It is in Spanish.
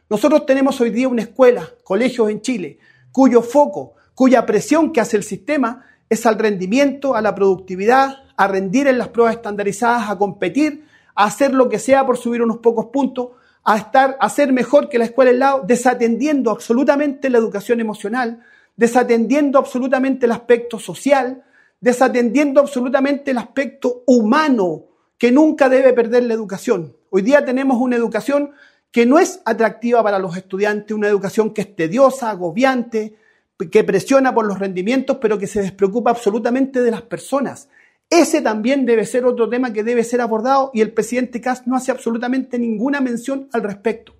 Nosotros tenemos hoy día una escuela, colegios en Chile, cuyo foco, cuya presión que hace el sistema es al rendimiento, a la productividad, a rendir en las pruebas estandarizadas, a competir, a hacer lo que sea por subir unos pocos puntos, a ser mejor que la escuela al lado, desatendiendo absolutamente la educación emocional, desatendiendo absolutamente el aspecto social, desatendiendo absolutamente el aspecto humano que nunca debe perder la educación. Hoy día tenemos una educación que no es atractiva para los estudiantes, una educación que es tediosa, agobiante, que presiona por los rendimientos, pero que se despreocupa absolutamente de las personas. Ese también debe ser otro tema que debe ser abordado y el presidente Kast no hace absolutamente ninguna mención al respecto.